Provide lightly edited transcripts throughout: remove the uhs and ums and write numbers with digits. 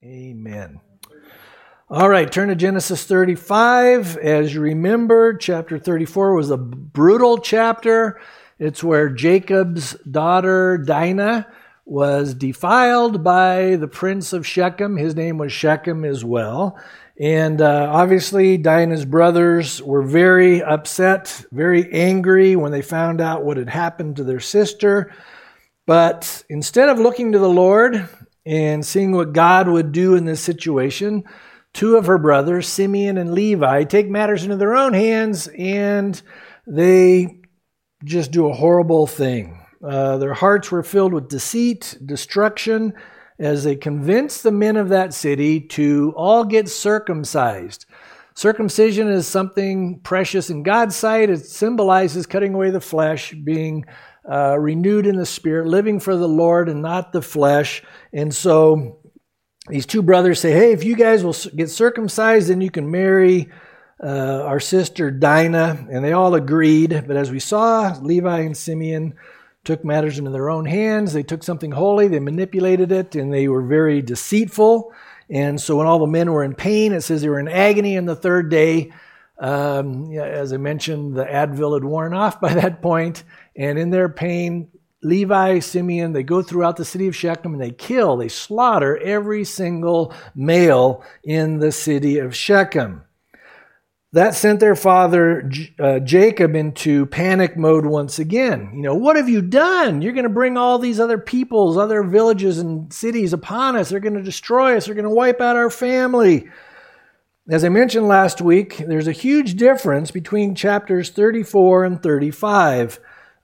Amen. All right, turn to Genesis 35. As you remember, chapter 34 was a brutal chapter. It's where Jacob's daughter Dinah was defiled by the prince of Shechem. His name was Shechem as well. And obviously, Dinah's brothers were very upset, very angry when they found out what had happened to their sister. But instead of looking to the Lord and seeing what God would do in this situation, two of her brothers, Simeon and Levi, take matters into their own hands, and they just do a horrible thing. Their hearts were filled with deceit, destruction, as they convinced the men of that city to all get circumcised. Circumcision is something precious in God's sight. It symbolizes cutting away the flesh, being renewed in the spirit, living for the Lord and not the flesh. And so these two brothers say, hey, if you guys will get circumcised, then you can marry our sister Dinah. And they all agreed. But as we saw, Levi and Simeon took matters into their own hands. They took something holy, they manipulated it, and they were very deceitful. And so when all the men were in pain, it says they were in agony on the third day. As I mentioned, the Advil had worn off by that point. And in their pain, Levi, Simeon, they go throughout the city of Shechem and they slaughter every single male in the city of Shechem. That sent their father Jacob into panic mode once again. What have you done? You're going to bring all these other peoples, other villages and cities upon us. They're going to destroy us. They're going to wipe out our family. As I mentioned last week, there's a huge difference between chapters 34 and 35.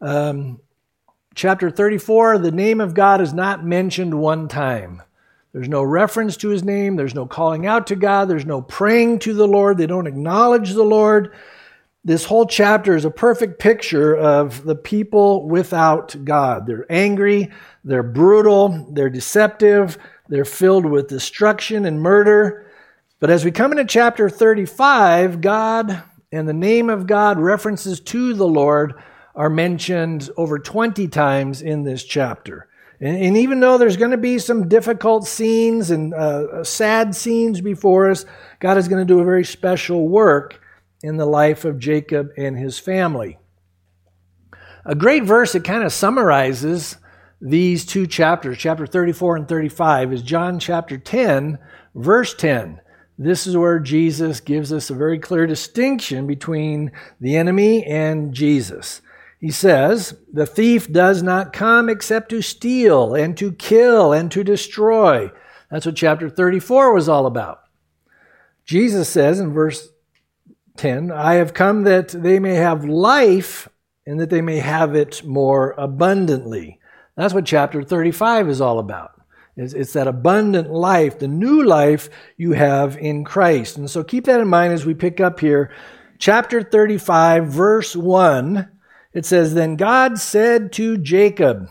Chapter 34, the name of God is not mentioned one time. There's no reference to his name. There's no calling out to God. There's no praying to the Lord. They don't acknowledge the Lord. This whole chapter is a perfect picture of the people without God. They're angry. They're brutal. They're deceptive. They're filled with destruction and murder. But as we come into chapter 35, God and the name of God, references to the Lord, are mentioned over 20 times in this chapter. And even though there's going to be some difficult scenes and sad scenes before us, God is going to do a very special work in the life of Jacob and his family. A great verse that kind of summarizes these two chapters, chapter 34 and 35, is John chapter 10, verse 10. This is where Jesus gives us a very clear distinction between the enemy and Jesus. He says, the thief does not come except to steal and to kill and to destroy. That's what chapter 34 was all about. Jesus says in verse 10, I have come that they may have life and that they may have it more abundantly. That's what chapter 35 is all about. It's that abundant life, the new life you have in Christ. And so keep that in mind as we pick up here. Chapter 35, verse 1, it says, Then God said to Jacob,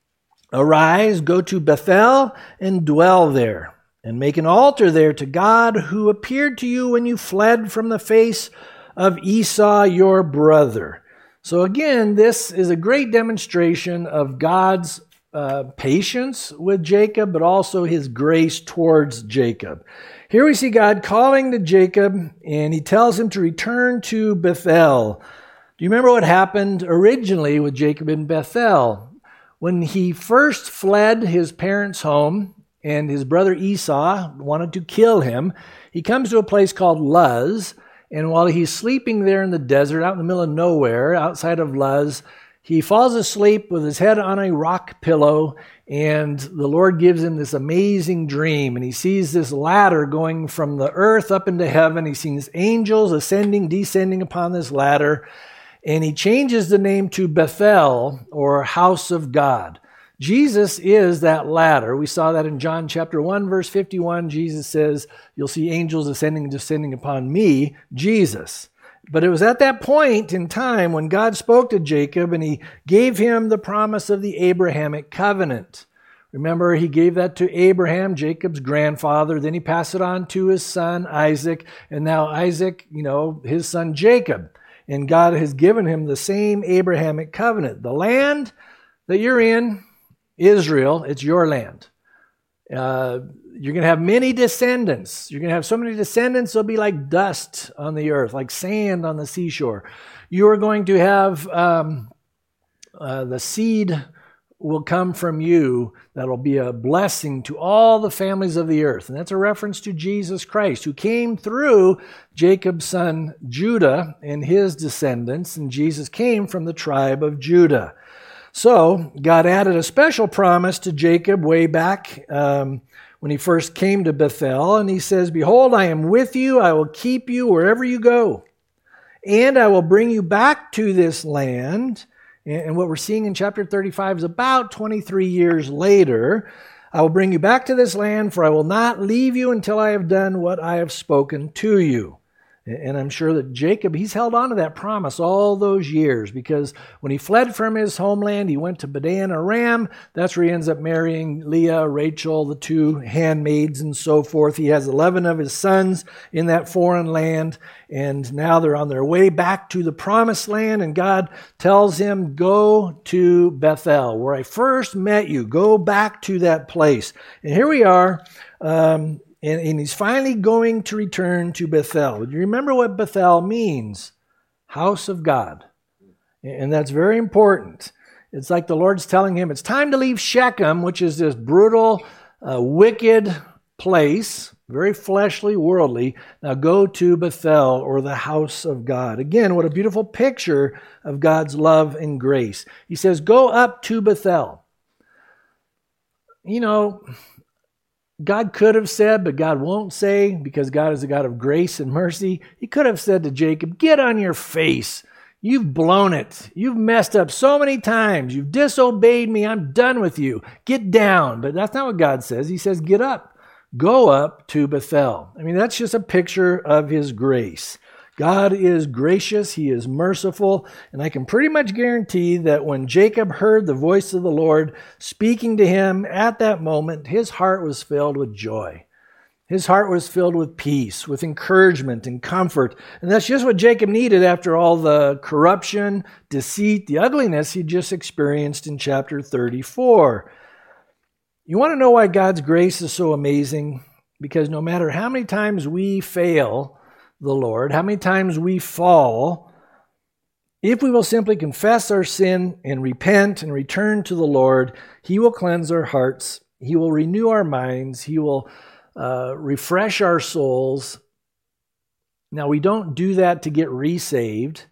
Arise, go to Bethel and dwell there, and make an altar there to God who appeared to you when you fled from the face of Esau your brother. So again, this is a great demonstration of God's patience with Jacob, but also his grace towards Jacob. Here we see God calling to Jacob, and he tells him to return to Bethel. Do you remember what happened originally with Jacob in Bethel? When he first fled his parents' home and his brother Esau wanted to kill him, he comes to a place called Luz, and while he's sleeping there in the desert, out in the middle of nowhere, outside of Luz, he falls asleep with his head on a rock pillow, and the Lord gives him this amazing dream, and he sees this ladder going from the earth up into heaven. He sees angels ascending, descending upon this ladder, and he changes the name to Bethel, or house of God. Jesus is that ladder. We saw that in John chapter 1, verse 51. Jesus says, you'll see angels ascending and descending upon me, Jesus. But it was at that point in time when God spoke to Jacob and he gave him the promise of the Abrahamic covenant. Remember, he gave that to Abraham, Jacob's grandfather. Then he passed it on to his son, Isaac. And now Isaac, his son, Jacob. And God has given him the same Abrahamic covenant. The land that you're in, Israel, it's your land. You're going to have many descendants. You're going to have so many descendants, they'll be like dust on the earth, like sand on the seashore. You are going to have the seed will come from you that'll be a blessing to all the families of the earth. And that's a reference to Jesus Christ, who came through Jacob's son Judah and his descendants, and Jesus came from the tribe of Judah. So God added a special promise to Jacob way back when he first came to Bethel, and he says, "Behold, I am with you. I will keep you wherever you go, and I will bring you back to this land." And what we're seeing in chapter 35 is about 23 years later. "I will bring you back to this land, for I will not leave you until I have done what I have spoken to you." And I'm sure that Jacob, he's held on to that promise all those years, because when he fled from his homeland, he went to Padan Aram. That's where he ends up marrying Leah, Rachel, the two handmaids, and so forth. He has 11 of his sons in that foreign land, and now they're on their way back to the promised land, and God tells him, "Go to Bethel, where I first met you. Go back to that place." And here we are. And he's finally going to return to Bethel. Do you remember what Bethel means? House of God. And that's very important. It's like the Lord's telling him, it's time to leave Shechem, which is this brutal, wicked place, very fleshly, worldly. Now go to Bethel, or the house of God. Again, what a beautiful picture of God's love and grace. He says, go up to Bethel. You know, God could have said, but God won't say, because God is a God of grace and mercy. He could have said to Jacob, "Get on your face. You've blown it. You've messed up so many times. You've disobeyed me. I'm done with you. Get down." But that's not what God says. He says, "Get up. Go up to Bethel." I mean, that's just a picture of his grace. God is gracious, he is merciful, and I can pretty much guarantee that when Jacob heard the voice of the Lord speaking to him at that moment, his heart was filled with joy. His heart was filled with peace, with encouragement and comfort. And that's just what Jacob needed after all the corruption, deceit, the ugliness he just experienced in chapter 34. You want to know why God's grace is so amazing? Because no matter how many times we fail the Lord, how many times we fall, if we will simply confess our sin and repent and return to the Lord, he will cleanse our hearts, he will renew our minds, he will refresh our souls. Now, we don't do that to get resaved.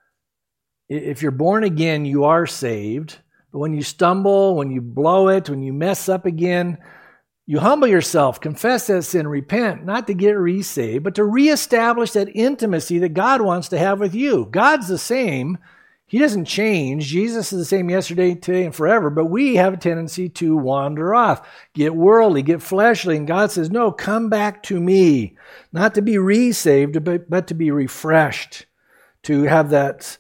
If you're born again, you are saved. But when you stumble, when you blow it, when you mess up again, you humble yourself, confess that sin, repent, not to get resaved, but to reestablish that intimacy that God wants to have with you. God's the same. He doesn't change. Jesus is the same yesterday, today, and forever, but we have a tendency to wander off, get worldly, get fleshly, and God says, no, come back to me, not to be resaved, but to be refreshed, to have that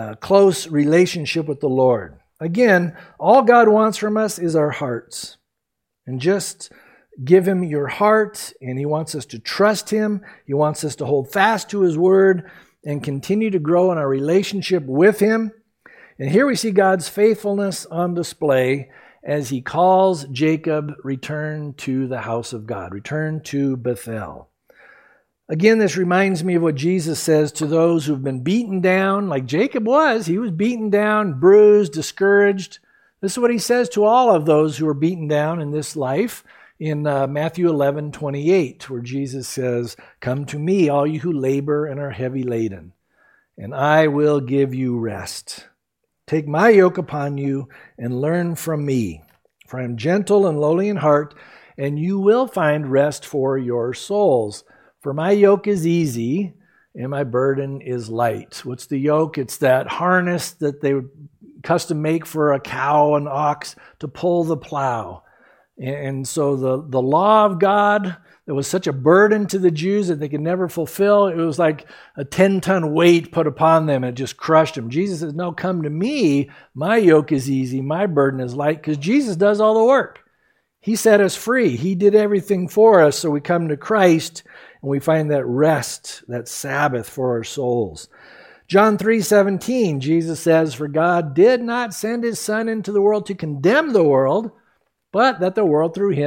close relationship with the Lord. Again, all God wants from us is our hearts. And just give him your heart, and he wants us to trust him. He wants us to hold fast to his word and continue to grow in our relationship with him. And here we see God's faithfulness on display as he calls Jacob, return to the house of God, return to Bethel. Again, this reminds me of what Jesus says to those who've been beaten down, like Jacob was. He was beaten down, bruised, discouraged. This is what he says to all of those who are beaten down in this life in Matthew 11:28, where Jesus says, "Come to me, all you who labor and are heavy laden, and I will give you rest. Take my yoke upon you and learn from me, for I am gentle and lowly in heart, and you will find rest for your souls. For my yoke is easy and my burden is light." What's the yoke? It's that harness that they would custom make for a cow and ox to pull the plow. And so the law of God that was such a burden to the Jews that they could never fulfill, it was like a 10-ton weight put upon them. It just crushed them. Jesus says, no, come to me. My yoke is easy. My burden is light, because Jesus does all the work. He set us free. He did everything for us. So we come to Christ and we find that rest, that Sabbath for our souls. John 3:17, Jesus says, "For God did not send his Son into the world to condemn the world, but that the world through him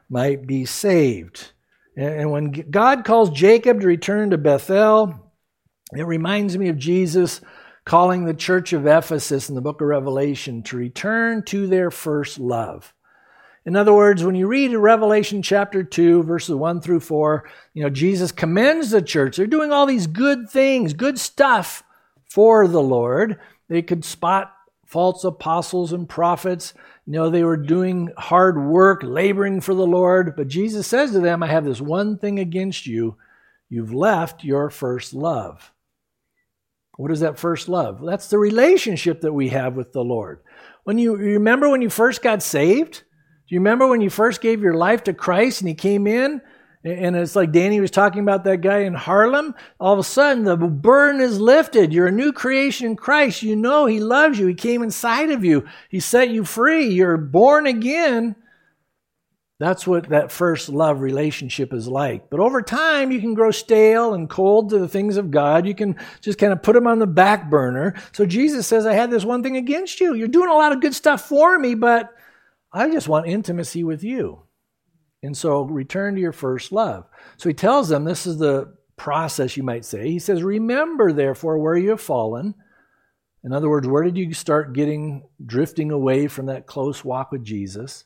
might be saved. And when God calls Jacob to return to Bethel, it reminds me of Jesus calling the church of Ephesus in the book of Revelation to return to their first love. In other words, when you read Revelation chapter 2, verses 1 through 4, Jesus commends the church. They're doing all these good things, good stuff for the Lord. They could spot false apostles and prophets. They were doing hard work, laboring for the Lord. But Jesus says to them, I have this one thing against you. You've left your first love. What is that first love? That's the relationship that we have with the Lord. When you remember when you first got saved? Do you remember when you first gave your life to Christ and He came in? And it's like Danny was talking about that guy in Harlem. All of a sudden, the burden is lifted. You're a new creation in Christ. You know He loves you. He came inside of you. He set you free. You're born again. That's what that first love relationship is like. But over time, you can grow stale and cold to the things of God. You can just kind of put them on the back burner. So Jesus says, I had this one thing against you. You're doing a lot of good stuff for me, but I just want intimacy with you. And so return to your first love. So He tells them, this is the process, you might say. He says, remember, therefore, where you have fallen. In other words, where did you start drifting away from that close walk with Jesus?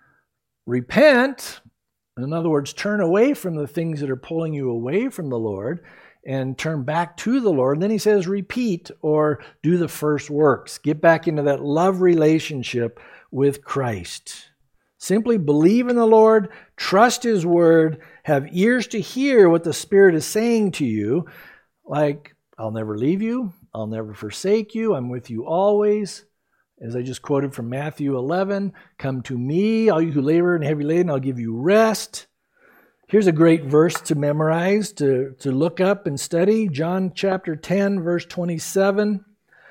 Repent. In other words, turn away from the things that are pulling you away from the Lord and turn back to the Lord. And then He says, repeat or do the first works. Get back into that love relationship with Christ. Simply believe in the Lord, trust His word, have ears to hear what the Spirit is saying to you, like, I'll never leave you, I'll never forsake you, I'm with you always. As I just quoted from Matthew 11, come to me, all you who labor and heavy laden, I'll give you rest. Here's a great verse to memorize, to look up and study. John chapter 10, verse 27.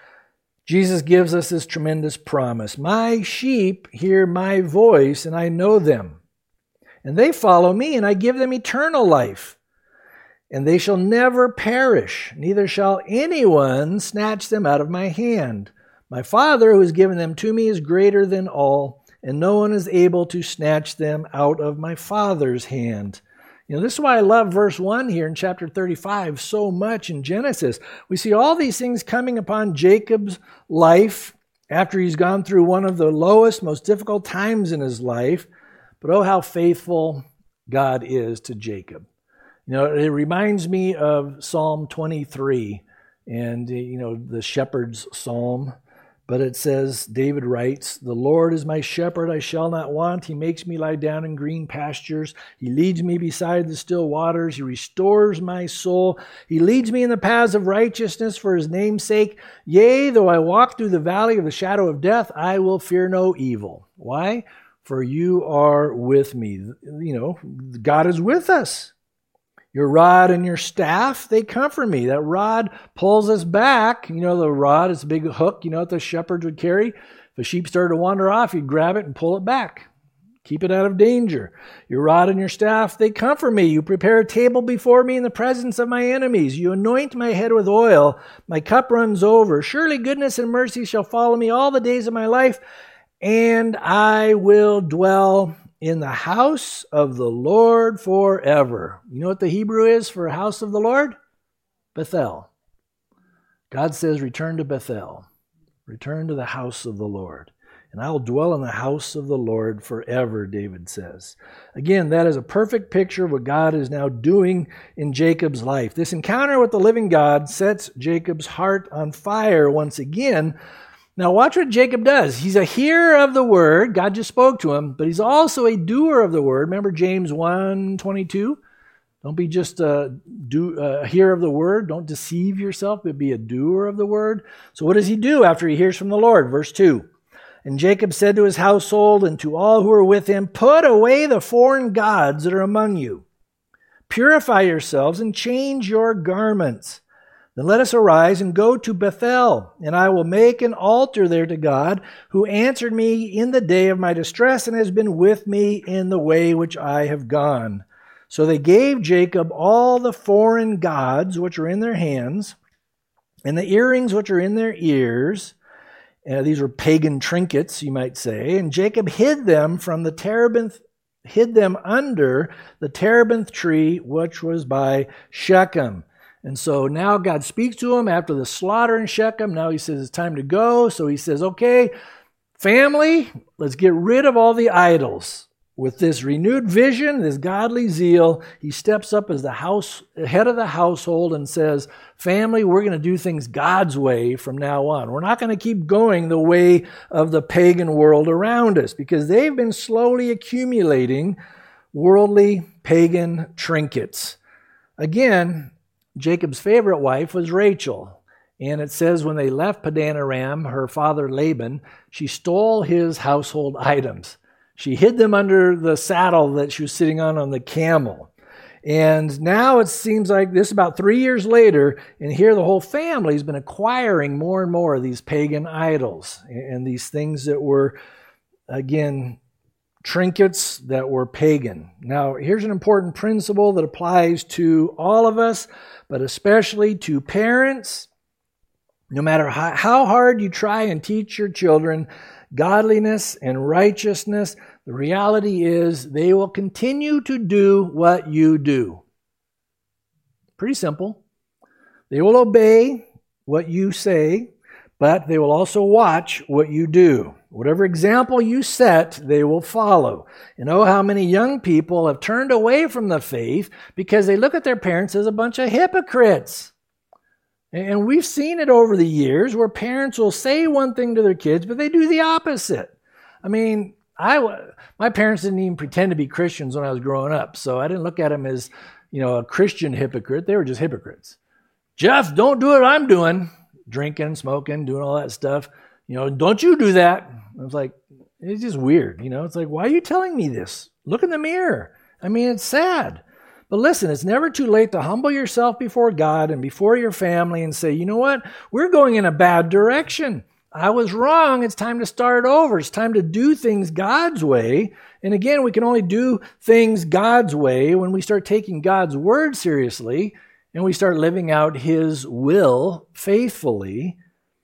Jesus gives us this tremendous promise. My sheep hear my voice, and I know them. And they follow me, and I give them eternal life. And they shall never perish, neither shall anyone snatch them out of my hand. My Father, who has given them to me, is greater than all, and no one is able to snatch them out of my Father's hand. This is why I love verse 1 here in chapter 35 so much in Genesis. We see all these things coming upon Jacob's life after he's gone through one of the lowest, most difficult times in his life. But oh, how faithful God is to Jacob. It reminds me of Psalm 23 and, the shepherd's psalm. But it says, David writes, the Lord is my shepherd, I shall not want. He makes me lie down in green pastures. He leads me beside the still waters. He restores my soul. He leads me in the paths of righteousness for His name's sake. Yea, though I walk through the valley of the shadow of death, I will fear no evil. Why? For you are with me. God is with us. Your rod and your staff, they comfort me. That rod pulls us back. The rod is a big hook, that the shepherds would carry. If a sheep started to wander off, you'd grab it and pull it back. Keep it out of danger. Your rod and your staff, they comfort me. You prepare a table before me in the presence of my enemies. You anoint my head with oil. My cup runs over. Surely goodness and mercy shall follow me all the days of my life, and I will dwell in the house of the Lord forever. You know what the Hebrew is for house of the Lord? Bethel. God says, return to Bethel. Return to the house of the Lord. And I will dwell in the house of the Lord forever, David says. Again, that is a perfect picture of what God is now doing in Jacob's life. This encounter with the living God sets Jacob's heart on fire once again. Now watch what Jacob does. He's a hearer of the word. God just spoke to him, but he's also a doer of the word. Remember James 1:22? Don't be just a hearer of the word. Don't deceive yourself, but be a doer of the word. So what does he do after he hears from the Lord? Verse 2. And Jacob said to his household and to all who were with him, put away the foreign gods that are among you. Purify yourselves and change your garments. Then let us arise and go to Bethel, and I will make an altar there to God, who answered me in the day of my distress and has been with me in the way which I have gone. So they gave Jacob all the foreign gods which are in their hands, and the earrings which are in their ears. These were pagan trinkets, you might say. And Jacob hid them from the terebinth hid them under the terebinth tree, which was by Shechem. And so now God speaks to him after the slaughter in Shechem. Now he says it's time to go. So he says, okay, family, let's get rid of all the idols. With this renewed vision, this godly zeal, he steps up as the head of the household and says, family, we're going to do things God's way from now on. We're not going to keep going the way of the pagan world around us, because they've been slowly accumulating worldly pagan trinkets. Again, Jacob's favorite wife was Rachel. And it says when they left Padan Aram, her father Laban, she stole his household items. She hid them under the saddle that she was sitting on the camel. And now it seems like this about 3 years later, and here the whole family has been acquiring more and more of these pagan idols and these things that were, again, trinkets that were pagan. Now, here's an important principle that applies to all of us, but especially to parents. No matter how hard you try and teach your children godliness and righteousness, the reality is they will continue to do what you do. Pretty simple. They will obey what you say, but they will also watch what you do. Whatever example you set, they will follow. And oh, how many young people have turned away from the faith because they look at their parents as a bunch of hypocrites. And we've seen it over the years where parents will say one thing to their kids, but they do the opposite. I mean, my parents didn't even pretend to be Christians when I was growing up, so I didn't look at them as, a Christian hypocrite. They were just hypocrites. Jeff, don't do what I'm doing. Drinking, smoking, doing all that stuff. Don't you do that. I was like, it's just weird. It's like, why are you telling me this? Look in the mirror. I mean, it's sad. But listen, it's never too late to humble yourself before God and before your family and say, you know what? We're going in a bad direction. I was wrong. It's time to start over. It's time to do things God's way. And again, we can only do things God's way when we start taking God's word seriously and we start living out his will faithfully.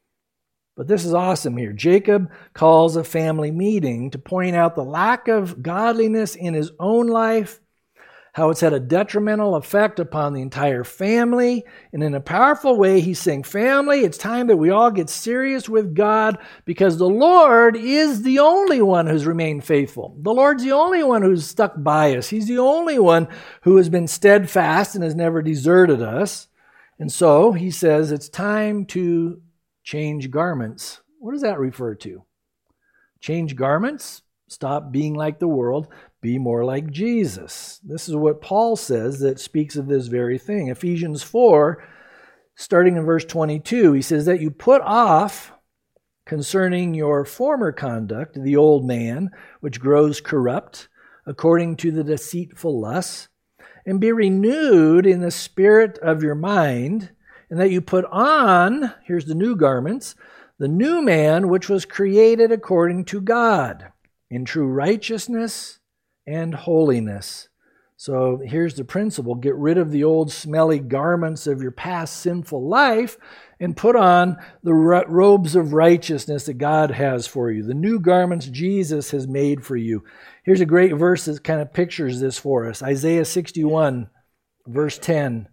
But this is awesome here. Jacob calls a family meeting to point out the lack of godliness in his own life, how it's had a detrimental effect upon the entire family. And in a powerful way, he's saying, family, it's time that we all get serious with God, because the Lord is the only one who's remained faithful. The Lord's the only one who's stuck by us. He's the only one who has been steadfast and has never deserted us. And so he says it's time to change garments. What does that refer to? Change garments? Stop being like the world. Be more like Jesus. This is what Paul says that speaks of this very thing. Ephesians 4, starting in verse 22, he says that you put off concerning your former conduct the old man, which grows corrupt according to the deceitful lusts, and be renewed in the spirit of your mind, and that you put on, here's the new garments, the new man which was created according to God, in true righteousness and holiness. So here's the principle. Get rid of the old smelly garments of your past sinful life and put on the robes of righteousness that God has for you. The new garments Jesus has made for you. Here's a great verse that kind of pictures this for us. Isaiah 61, verse 10.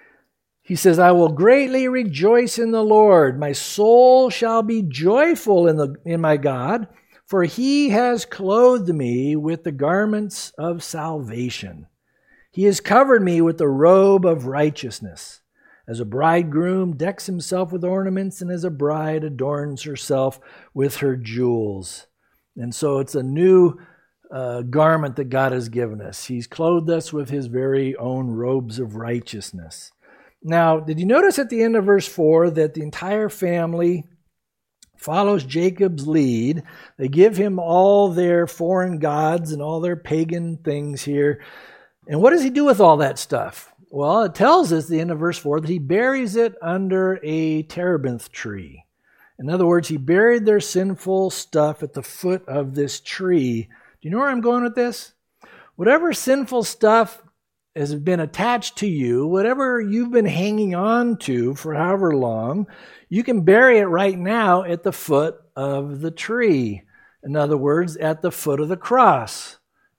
He says, I will greatly rejoice in the Lord. My soul shall be joyful in my God, for he has clothed me with the garments of salvation. He has covered me with the robe of righteousness. As a bridegroom decks himself with ornaments, and as a bride adorns herself with her jewels. And so it's a new garment that God has given us. He's clothed us with his very own robes of righteousness. Now, did you notice at the end of verse 4 that the entire family follows Jacob's lead? They give him all their foreign gods and all their pagan things here. And what does he do with all that stuff? Well, it tells us at the end of verse 4 that he buries it under a terebinth tree. In other words, he buried their sinful stuff at the foot of this tree. Do you know where I'm going with this? Whatever sinful stuff has been attached to you, whatever you've been hanging on to for however long, you can bury it right now at the foot of the tree. In other words, at the foot of the cross.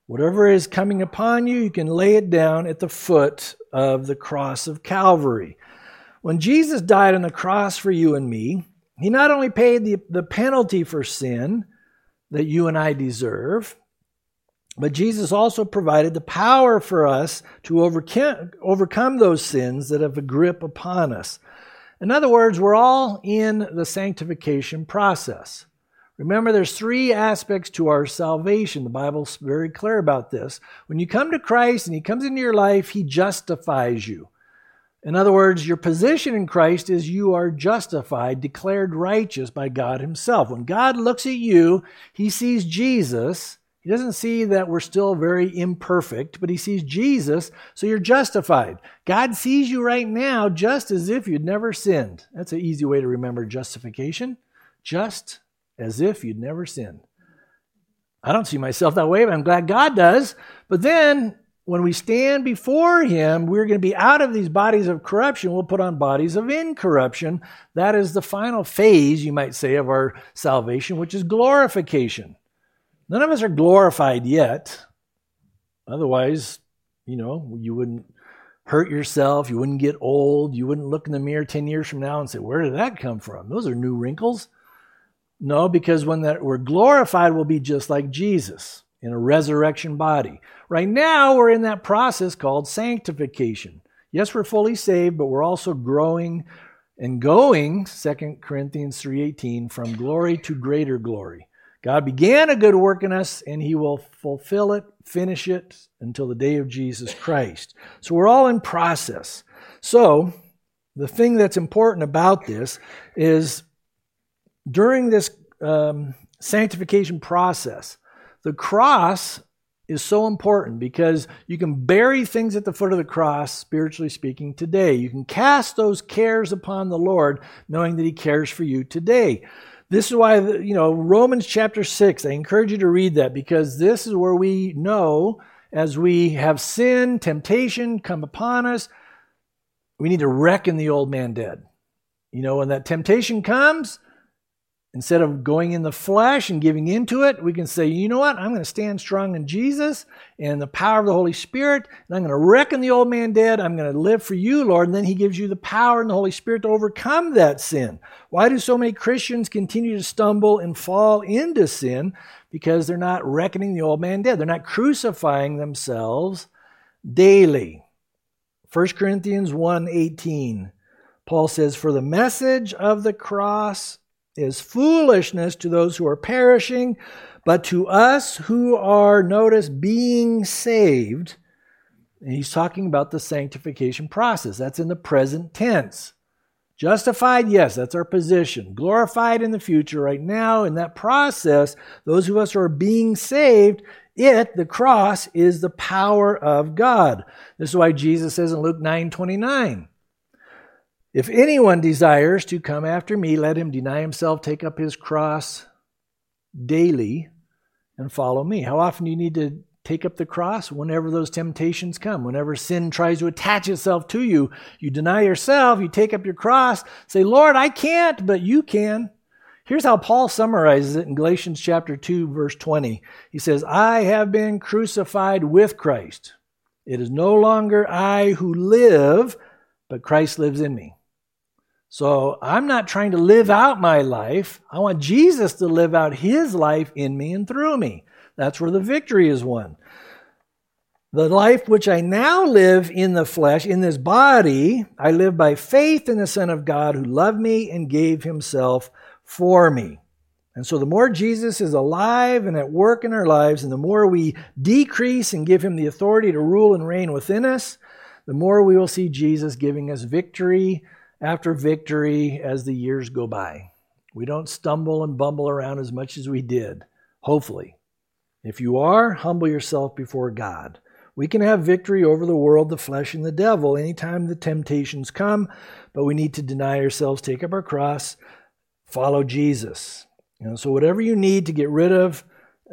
Whatever is coming upon you, you can lay it down at the foot of the cross of Calvary. When Jesus died on the cross for you and me, he not only paid the penalty for sin that you and I deserve, but Jesus also provided the power for us to overcome those sins that have a grip upon us. In other words, we're all in the sanctification process. Remember, there's 3 aspects to our salvation. The Bible's very clear about this. When you come to Christ and he comes into your life, he justifies you. In other words, your position in Christ is you are justified, declared righteous by God himself. When God looks at you, he sees Jesus. He doesn't see that we're still very imperfect, but he sees Jesus, so you're justified. God sees you right now just as if you'd never sinned. That's an easy way to remember justification. Just as if you'd never sinned. I don't see myself that way, but I'm glad God does. But then, when we stand before him, we're going to be out of these bodies of corruption. We'll put on bodies of incorruption. That is the final phase, you might say, of our salvation, which is glorification. None of us are glorified yet. Otherwise, you wouldn't hurt yourself. You wouldn't get old. You wouldn't look in the mirror 10 years from now and say, where did that come from? Those are new wrinkles. No, because when we're glorified, we'll be just like Jesus in a resurrection body. Right now, we're in that process called sanctification. Yes, we're fully saved, but we're also growing and going, 2 Corinthians 3:18, from glory to greater glory. God began a good work in us, and he will fulfill it, finish it, until the day of Jesus Christ. So we're all in process. So the thing that's important about this is during this sanctification process, the cross is so important because you can bury things at the foot of the cross, spiritually speaking, today. You can cast those cares upon the Lord, knowing that he cares for you today. This is why, Romans chapter 6, I encourage you to read that because this is where we know as we have sin, temptation come upon us, we need to reckon the old man dead. When that temptation comes, instead of going in the flesh and giving into it, we can say, you know what? I'm going to stand strong in Jesus and the power of the Holy Spirit, and I'm going to reckon the old man dead. I'm going to live for you, Lord. And then he gives you the power and the Holy Spirit to overcome that sin. Why do so many Christians continue to stumble and fall into sin? Because they're not reckoning the old man dead. They're not crucifying themselves daily. 1 Corinthians 1:18, Paul says, for the message of the cross is foolishness to those who are perishing, but to us who are, notice, being saved. And he's talking about the sanctification process. That's in the present tense. Justified, yes, that's our position. Glorified in the future. Right now, in that process, those of us who are being saved, the cross, is the power of God. This is why Jesus says in Luke 9:29, if anyone desires to come after me, let him deny himself, take up his cross daily, and follow me. How often do you need to take up the cross? Whenever those temptations come. Whenever sin tries to attach itself to you, you deny yourself, you take up your cross, say, Lord, I can't, but you can. Here's how Paul summarizes it in Galatians chapter 2, verse 20. He says, I have been crucified with Christ. It is no longer I who live, but Christ lives in me. So I'm not trying to live out my life. I want Jesus to live out his life in me and through me. That's where the victory is won. The life which I now live in the flesh, in this body, I live by faith in the Son of God who loved me and gave himself for me. And so the more Jesus is alive and at work in our lives, and the more we decrease and give him the authority to rule and reign within us, the more we will see Jesus giving us victory after victory as the years go by. We don't stumble and bumble around as much as we did, hopefully. If you are, humble yourself before God. We can have victory over the world, the flesh, and the devil anytime the temptations come, but we need to deny ourselves, take up our cross, follow Jesus. So whatever you need to get rid of,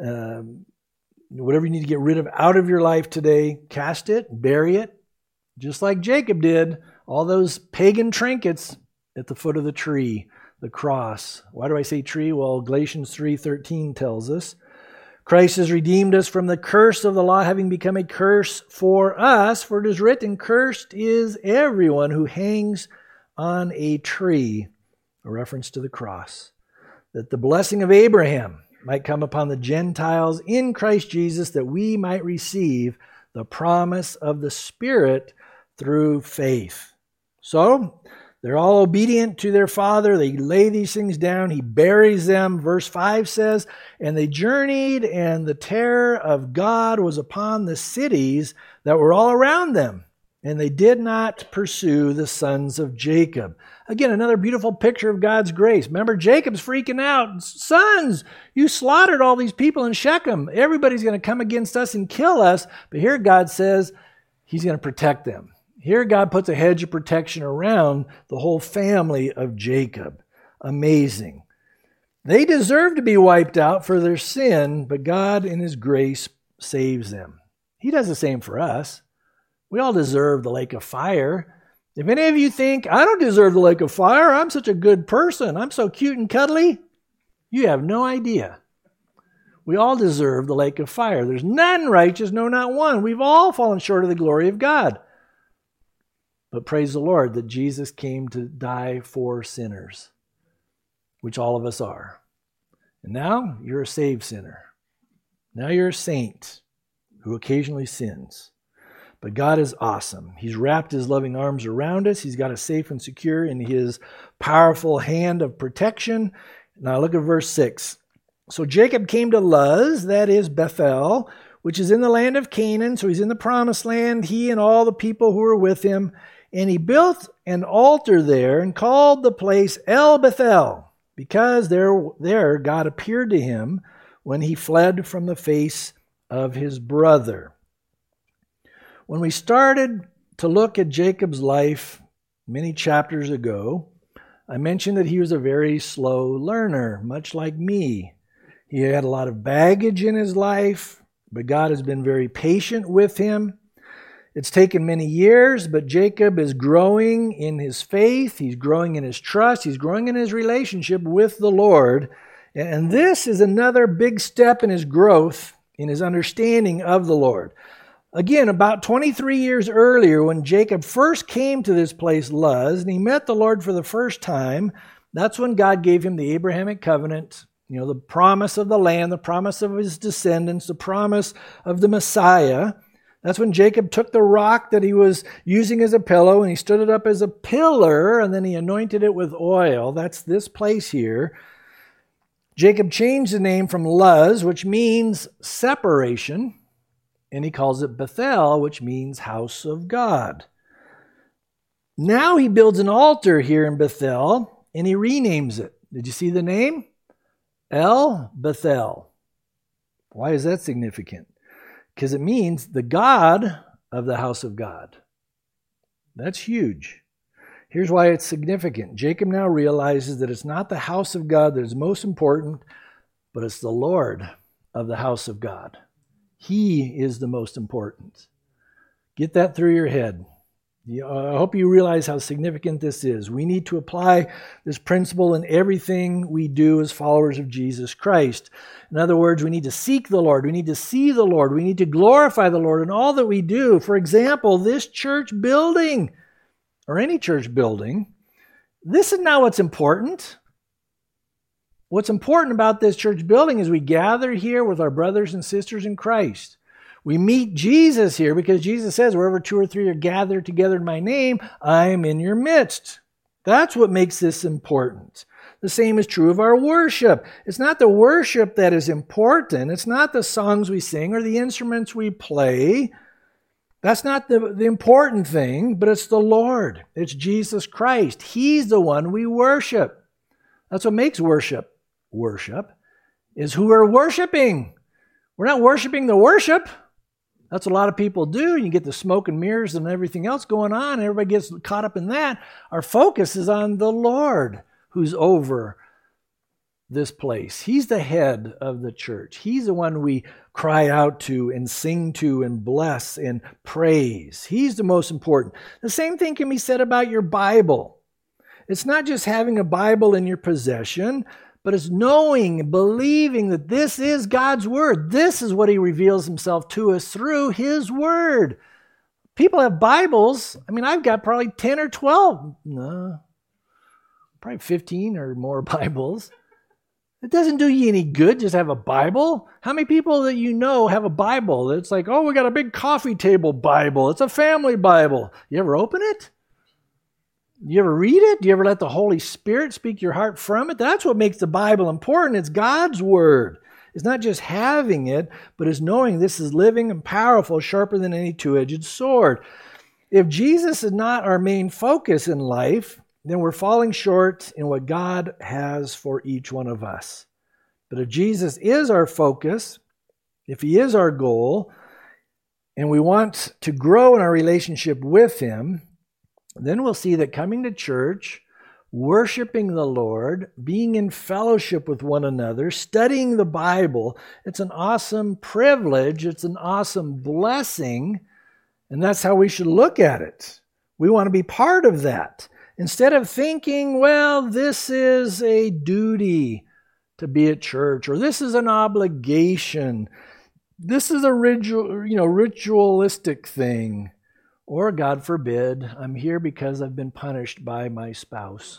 out of your life today, cast it, bury it, just like Jacob did. All those pagan trinkets at the foot of the tree, the cross. Why do I say tree? Well, Galatians 3:13 tells us, Christ has redeemed us from the curse of the law, having become a curse for us. For it is written, cursed is everyone who hangs on a tree, a reference to the cross, that the blessing of Abraham might come upon the Gentiles in Christ Jesus, that we might receive the promise of the Spirit through faith. So, they're all obedient to their father. They lay these things down. He buries them. Verse 5 says, and they journeyed, and the terror of God was upon the cities that were all around them. And they did not pursue the sons of Jacob. Again, another beautiful picture of God's grace. Remember, Jacob's freaking out. Sons, you slaughtered all these people in Shechem. Everybody's going to come against us and kill us. But here God says he's going to protect them. Here God puts a hedge of protection around the whole family of Jacob. Amazing. They deserve to be wiped out for their sin, but God in His grace saves them. He does the same for us. We all deserve the lake of fire. If any of you think, I don't deserve the lake of fire, I'm such a good person, I'm so cute and cuddly, you have no idea. We all deserve the lake of fire. There's none righteous, no, not one. We've all fallen short of the glory of God. But praise the Lord that Jesus came to die for sinners, which all of us are. And now you're a saved sinner. Now you're a saint who occasionally sins. But God is awesome. He's wrapped His loving arms around us. He's got us safe and secure in His powerful hand of protection. Now look at verse 6. So Jacob came to Luz, that is Bethel, which is in the land of Canaan. So he's in the promised land, he and all the people who were with him. And he built an altar there and called the place El Bethel, because there God appeared to him when he fled from the face of his brother. When we started to look at Jacob's life many chapters ago, I mentioned that he was a very slow learner, much like me. He had a lot of baggage in his life, but God has been very patient with him. It's taken many years, but Jacob is growing in his faith. He's growing in his trust. He's growing in his relationship with the Lord. And this is another big step in his growth, in his understanding of the Lord. Again, about 23 years earlier, when Jacob first came to this place, Luz, and he met the Lord for the first time, that's when God gave him the Abrahamic covenant, the promise of the land, the promise of his descendants, the promise of the Messiah. That's when Jacob took the rock that he was using as a pillow and he stood it up as a pillar and then he anointed it with oil. That's this place here. Jacob changed the name from Luz, which means separation, and he calls it Bethel, which means house of God. Now he builds an altar here in Bethel and he renames it. Did you see the name? El Bethel. Why is that significant? Because it means the God of the house of God. That's huge. Here's why it's significant. Jacob now realizes that it's not the house of God that is most important, but it's the Lord of the house of God. He is the most important. Get that through your head. I hope you realize how significant this is. We need to apply this principle in everything we do as followers of Jesus Christ. In other words, we need to seek the Lord. We need to see the Lord. We need to glorify the Lord in all that we do. For example, this church building, or any church building, this is not what's important. What's important about this church building is we gather here with our brothers and sisters in Christ. We meet Jesus here because Jesus says, wherever 2 or 3 are gathered together in my name, I am in your midst. That's what makes this important. The same is true of our worship. It's not the worship that is important. It's not the songs we sing or the instruments we play. That's not the important thing, but it's the Lord. It's Jesus Christ. He's the one we worship. That's what makes worship is who we're worshiping. We're not worshiping the worship. That's what a lot of people do. You get the smoke and mirrors and everything else going on, and everybody gets caught up in that. Our focus is on the Lord who's over this place. He's the head of the church. He's the one we cry out to and sing to and bless and praise. He's the most important. The same thing can be said about your Bible. It's not just having a Bible in your possession, but it's knowing and believing that this is God's Word. This is what He reveals Himself to us through His Word. People have Bibles. I mean, I've got probably 10 or 12. No, probably 15 or more Bibles. It doesn't do you any good just have a Bible. How many people that you know have a Bible? It's like, oh, we got a big coffee table Bible. It's a family Bible. You ever open it? You ever read it? Do you ever let the Holy Spirit speak your heart from it? That's what makes the Bible important. It's God's Word. It's not just having it, but it's knowing this is living and powerful, sharper than any two-edged sword. If Jesus is not our main focus in life, then we're falling short in what God has for each one of us. But if Jesus is our focus, if He is our goal, and we want to grow in our relationship with Him, then we'll see that coming to church, worshiping the Lord, being in fellowship with one another, studying the Bible, it's an awesome privilege, it's an awesome blessing, and that's how we should look at it. We want to be part of that. Instead of thinking, well, this is a duty to be at church, or this is an obligation, this is a ritualistic thing, or God forbid, I'm here because I've been punished by my spouse,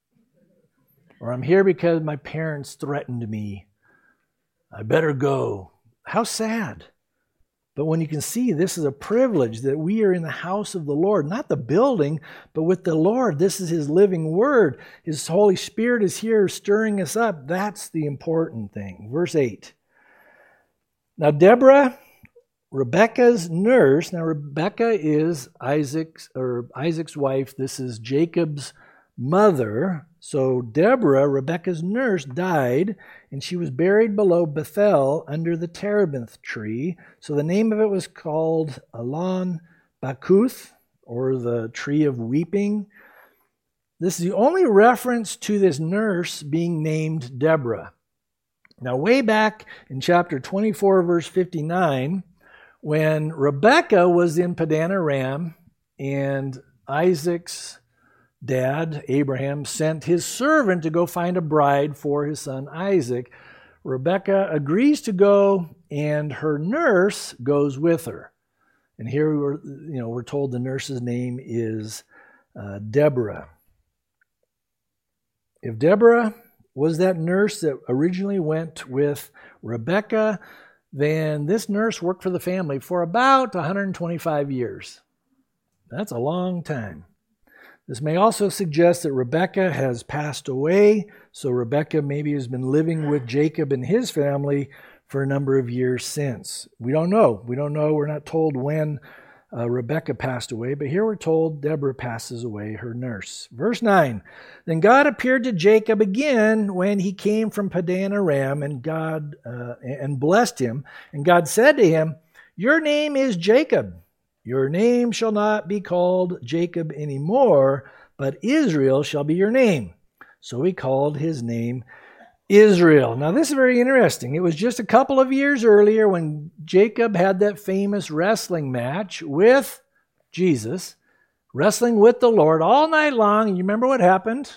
or I'm here because my parents threatened me. I better go. How sad. But when you can see this is a privilege that we are in the house of the Lord, not the building, but with the Lord. This is His living Word. His Holy Spirit is here stirring us up. That's the important thing. Verse 8. Now Deborah, Rebekah's nurse. Now Rebekah is Isaac's wife. This is Jacob's mother. So Deborah, Rebekah's nurse, died, and she was buried below Bethel under the terebinth tree. So the name of it was called Allon Bakuth, or the tree of weeping. This is the only reference to this nurse being named Deborah. Now, way back in chapter 24, verse 59, when Rebekah was in Padan Aram, and Isaac's dad, Abraham, sent his servant to go find a bride for his son Isaac, Rebekah agrees to go, and her nurse goes with her. And here we're told the nurse's name is Deborah. If Deborah was that nurse that originally went with Rebekah, then this nurse worked for the family for about 125 years. That's a long time. This may also suggest that Rebekah has passed away, so Rebekah maybe has been living with Jacob and his family for a number of years since. We don't know. We're not told when Rebekah passed away, but here we're told Deborah passes away, her nurse. Verse 9, Then God appeared to Jacob again when he came from Padan Aram, and God blessed him. And God said to him, Your name is Jacob. Your name shall not be called Jacob anymore, but Israel shall be your name. So he called his name Israel. Now this is very interesting. It was just a couple of years earlier when Jacob had that famous wrestling match with Jesus, wrestling with the Lord all night long. And you remember what happened?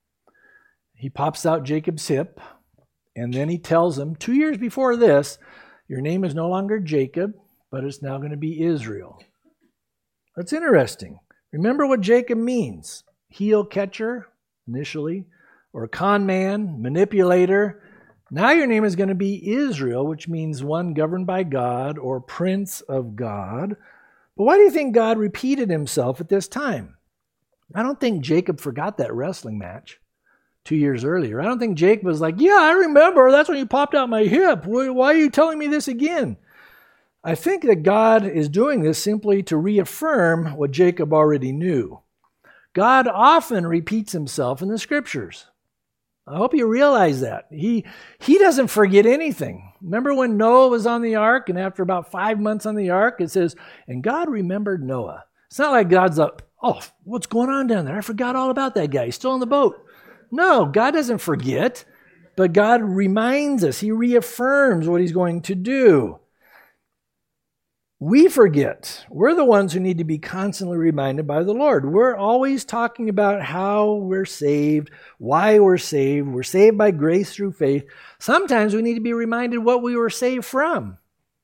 He pops out Jacob's hip, and then he tells him, 2 years before this, your name is no longer Jacob, but it's now going to be Israel. That's interesting. Remember what Jacob means. Heel catcher, initially, or con man, manipulator. Now your name is going to be Israel, which means one governed by God or prince of God. But why do you think God repeated himself at this time? I don't think Jacob forgot that wrestling match 2 years earlier. I don't think Jacob was like, yeah, I remember. That's when you popped out my hip. Why are you telling me this again? I think that God is doing this simply to reaffirm what Jacob already knew. God often repeats himself in the scriptures. I hope you realize that. He doesn't forget anything. Remember when Noah was on the ark, and after about 5 months on the ark, it says, and God remembered Noah. It's not like God's like, oh, what's going on down there? I forgot all about that guy. He's still on the boat. No, God doesn't forget, but God reminds us. He reaffirms what he's going to do. we forget. We're the ones who need to be constantly reminded by the Lord. We're always talking about how we're saved, why we're saved. We're saved by grace through faith. Sometimes we need to be reminded what we were saved from.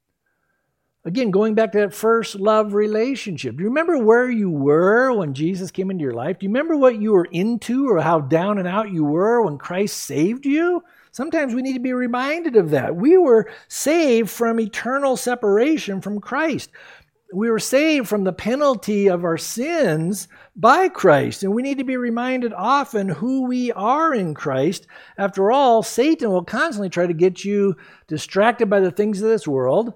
Again, going back to that first love relationship. Do you remember where you were when Jesus came into your life? Do you remember what you were into or how down and out you were when Christ saved you? Sometimes we need to be reminded of that. We were saved from eternal separation from Christ. We were saved from the penalty of our sins by Christ. And we need to be reminded often who we are in Christ. After all, Satan will constantly try to get you distracted by the things of this world.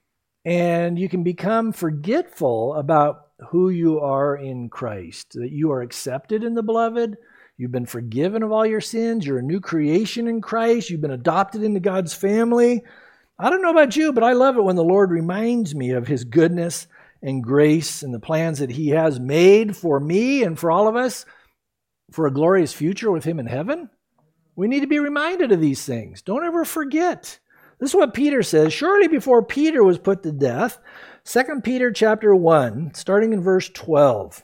And you can become forgetful about who you are in Christ. That you are accepted in the beloved. You've been forgiven of all your sins. You're a new creation in Christ. You've been adopted into God's family. I don't know about you, but I love it when the Lord reminds me of His goodness and grace and the plans that He has made for me and for all of us for a glorious future with Him in heaven. We need to be reminded of these things. Don't ever forget. This is what Peter says. Shortly before Peter was put to death, 2 Peter chapter 1, starting in verse 12.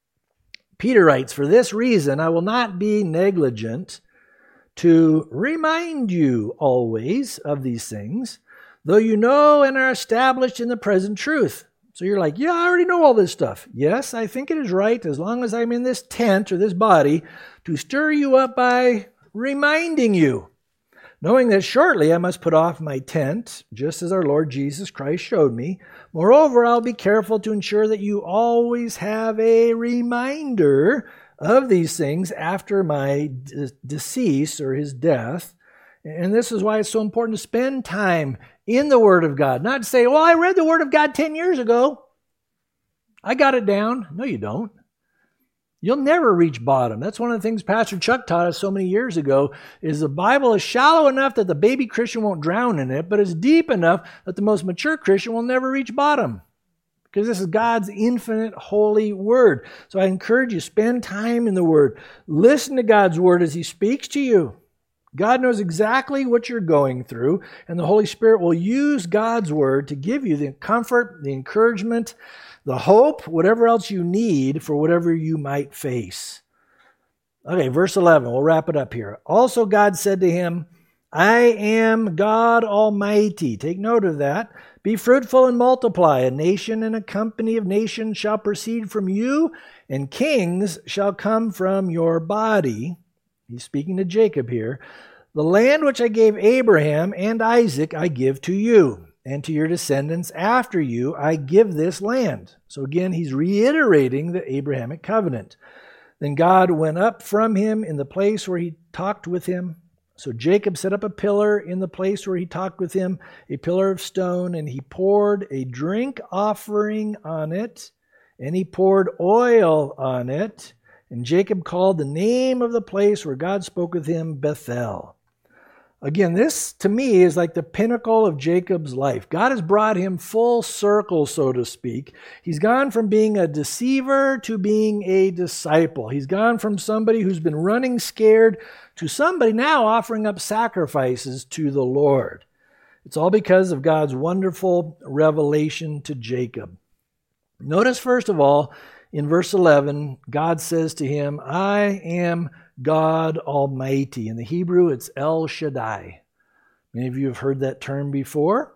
Peter writes, "For this reason I will not be negligent to remind you always of these things, though you know and are established in the present truth." So you're like, yeah, I already know all this stuff. Yes, I think it is right, as long as I'm in this tent or this body, to stir you up by reminding you, knowing that shortly I must put off my tent, just as our Lord Jesus Christ showed me. Moreover, I'll be careful to ensure that you always have a reminder of these things after my decease or His death. And this is why it's so important to spend time in the Word of God. Not to say, well, I read the Word of God 10 years ago. I got it down. No, you don't. You'll never reach bottom. That's one of the things Pastor Chuck taught us so many years ago, is the Bible is shallow enough that the baby Christian won't drown in it, but it's deep enough that the most mature Christian will never reach bottom. Because this is God's infinite, holy Word. So I encourage you, spend time in the Word. Listen to God's Word as He speaks to you. God knows exactly what you're going through, and the Holy Spirit will use God's Word to give you the comfort, the encouragement, the hope, whatever else you need for whatever you might face. Okay, verse 11, we'll wrap it up here. Also God said to him, I am God Almighty. Take note of that. Be fruitful and multiply. A nation and a company of nations shall proceed from you, and kings shall come from your body. He's speaking to Jacob here. The land which I gave Abraham and Isaac I give to you, and to your descendants after you I give this land. So again, he's reiterating the Abrahamic covenant. Then God went up from him in the place where he talked with him. So Jacob set up a pillar in the place where he talked with him, a pillar of stone, and he poured a drink offering on it, and he poured oil on it. And Jacob called the name of the place where God spoke with him Bethel. Again, this to me is like the pinnacle of Jacob's life. God has brought him full circle, so to speak. He's gone from being a deceiver to being a disciple. He's gone from somebody who's been running scared to somebody now offering up sacrifices to the Lord. It's all because of God's wonderful revelation to Jacob. Notice, first of all, in verse 11, God says to him, I am God Almighty. In the Hebrew, it's El Shaddai. Many of you have heard that term before.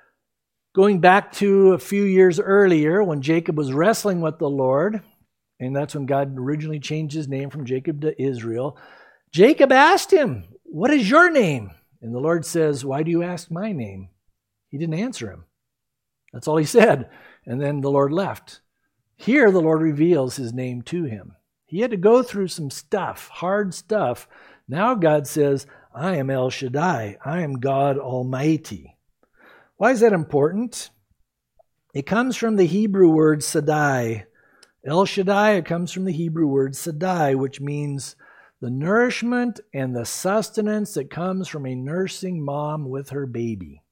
Going back to a few years earlier when Jacob was wrestling with the Lord, and that's when God originally changed his name from Jacob to Israel, Jacob asked him, what is your name? And the Lord says, why do you ask my name? He didn't answer him. That's all he said. And then the Lord left. Here, the Lord reveals his name to him. He had to go through some stuff, hard stuff. Now God says, I am El Shaddai. I am God Almighty. Why is that important? It comes from the Hebrew word Sadai. El Shaddai, it comes from the Hebrew word Sadai, which means the nourishment and the sustenance that comes from a nursing mom with her baby.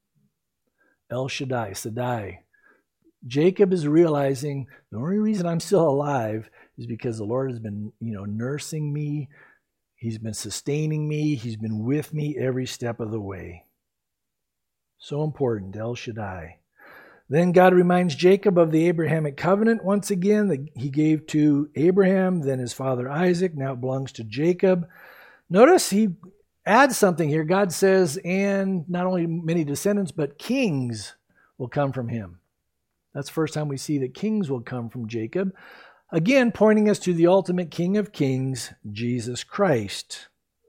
El Shaddai, Sadai. Jacob is realizing the only reason I'm still alive is because the Lord has been, nursing me. He's been sustaining me. He's been with me every step of the way. So important, El Shaddai. Then God reminds Jacob of the Abrahamic covenant once again that he gave to Abraham, then his father Isaac. Now it belongs to Jacob. Notice he adds something here. God says, and not only many descendants, but kings will come from him. That's the first time we see that kings will come from Jacob. Again, pointing us to the ultimate King of Kings, Jesus Christ.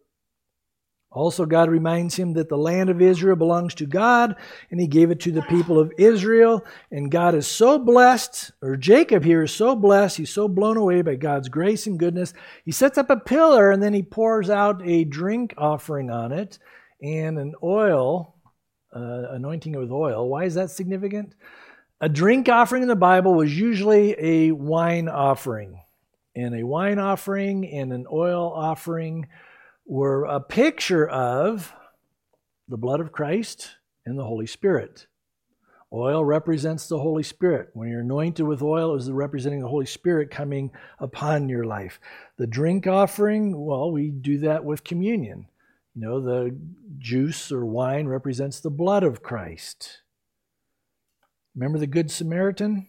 Also, God reminds him that the land of Israel belongs to God, and he gave it to the people of Israel. And God is so blessed, or Jacob here is so blessed, he's so blown away by God's grace and goodness. He sets up a pillar, and then he pours out a drink offering on it and an oil, anointing it with oil. Why is that significant? A drink offering in the Bible was usually a wine offering. And a wine offering and an oil offering were a picture of the blood of Christ and the Holy Spirit. Oil represents the Holy Spirit. When you're anointed with oil, it is representing the Holy Spirit coming upon your life. The drink offering, well, we do that with communion. You know, the juice or wine represents the blood of Christ. Remember the Good Samaritan?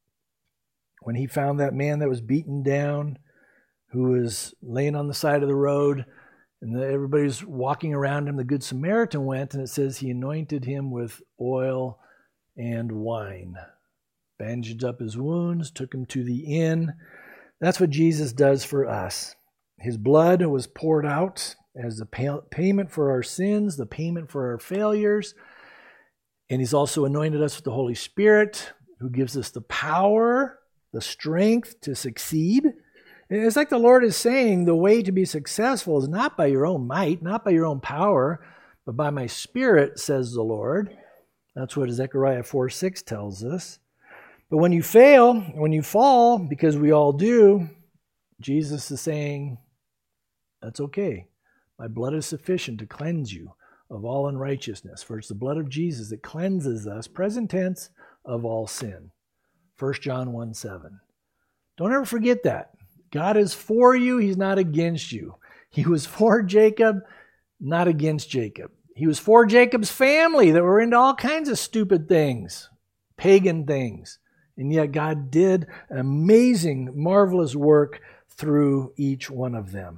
When he found that man that was beaten down, who was laying on the side of the road, and everybody's walking around him, the Good Samaritan went, and it says he anointed him with oil and wine. Bandaged up his wounds, took him to the inn. That's what Jesus does for us. His blood was poured out as the payment for our sins, the payment for our failures. And he's also anointed us with the Holy Spirit, who gives us the power, the strength to succeed. It's like the Lord is saying, the way to be successful is not by your own might, not by your own power, but by my Spirit, says the Lord. That's what Zechariah 4:6 tells us. But when you fail, when you fall, because we all do, Jesus is saying, that's okay. My blood is sufficient to cleanse you of all unrighteousness. For it's the blood of Jesus that cleanses us, present tense, of all sin. 1 John 1:7. Don't ever forget that. God is for you, he's not against you. He was for Jacob, not against Jacob. He was for Jacob's family that were into all kinds of stupid things, pagan things. And yet God did an amazing, marvelous work through each one of them.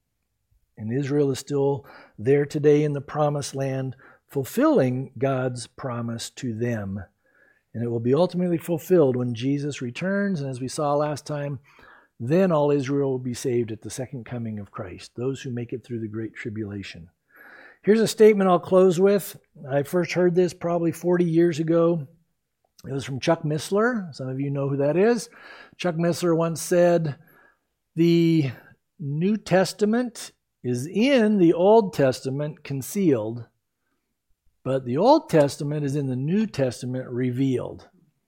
And Israel is still there today in the promised land, fulfilling God's promise to them. And it will be ultimately fulfilled when Jesus returns. And as we saw last time, then all Israel will be saved at the second coming of Christ, those who make it through the great tribulation. Here's a statement I'll close with. I first heard this probably 40 years ago. It was from Chuck Missler. Some of you know who that is. Chuck Missler once said, the New Testament is in the Old Testament concealed, but the Old Testament is in the New Testament revealed.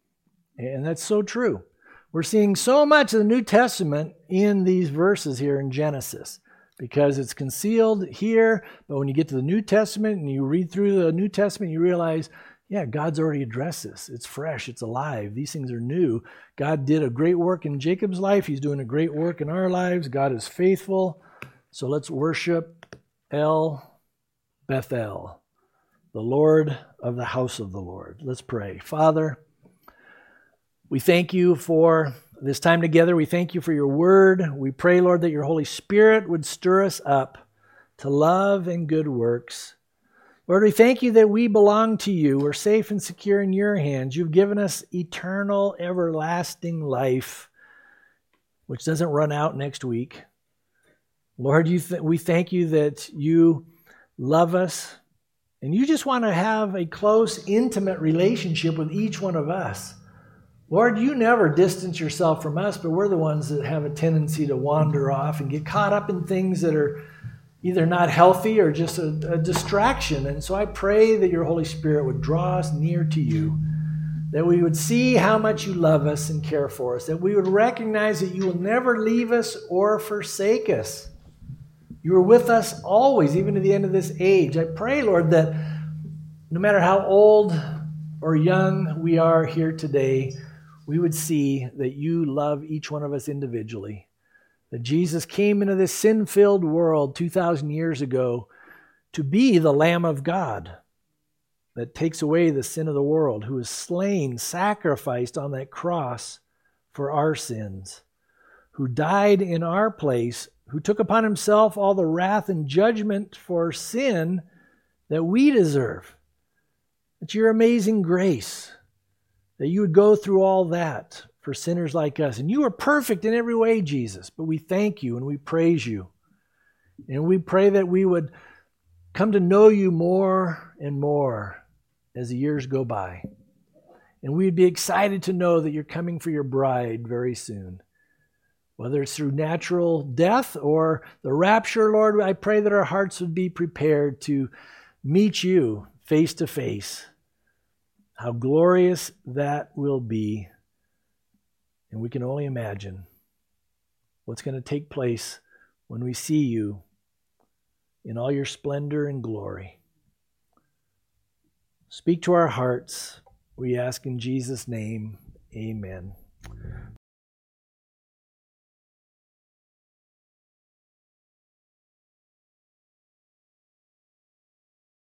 And that's so true. We're seeing so much of the New Testament in these verses here in Genesis because it's concealed here, but when you get to the New Testament and you read through the New Testament, you realize, yeah, God's already addressed this. It's fresh. It's alive. These things are new. God did a great work in Jacob's life. He's doing a great work in our lives. God is faithful. So let's worship El Bethel, the Lord of the house of the Lord. Let's pray. Father, we thank you for this time together. We thank you for your word. We pray, Lord, that your Holy Spirit would stir us up to love and good works. Lord, we thank you that we belong to you. We're safe and secure in your hands. You've given us eternal, everlasting life, which doesn't run out next week. Lord, we thank you that you love us, and you just want to have a close, intimate relationship with each one of us. Lord, you never distance yourself from us, but we're the ones that have a tendency to wander off and get caught up in things that are either not healthy or just a distraction. And so I pray that your Holy Spirit would draw us near to you, that we would see how much you love us and care for us, that we would recognize that you will never leave us or forsake us. You are with us always, even to the end of this age. I pray, Lord, that no matter how old or young we are here today, we would see that you love each one of us individually. That Jesus came into this sin-filled world 2,000 years ago to be the Lamb of God. that takes away the sin of the world, who was slain, sacrificed on that cross for our sins, who died in our place, who took upon himself all the wrath and judgment for sin that we deserve. It's your amazing grace that you would go through all that for sinners like us. And you are perfect in every way, Jesus, but we thank you and we praise you. And we pray that we would come to know you more and more as the years go by. And we'd be excited to know that you're coming for your bride very soon. Whether it's through natural death or the rapture, Lord, I pray that our hearts would be prepared to meet you face to face. How glorious that will be. And we can only imagine what's going to take place when we see you in all your splendor and glory. Speak to our hearts, we ask in Jesus' name. Amen.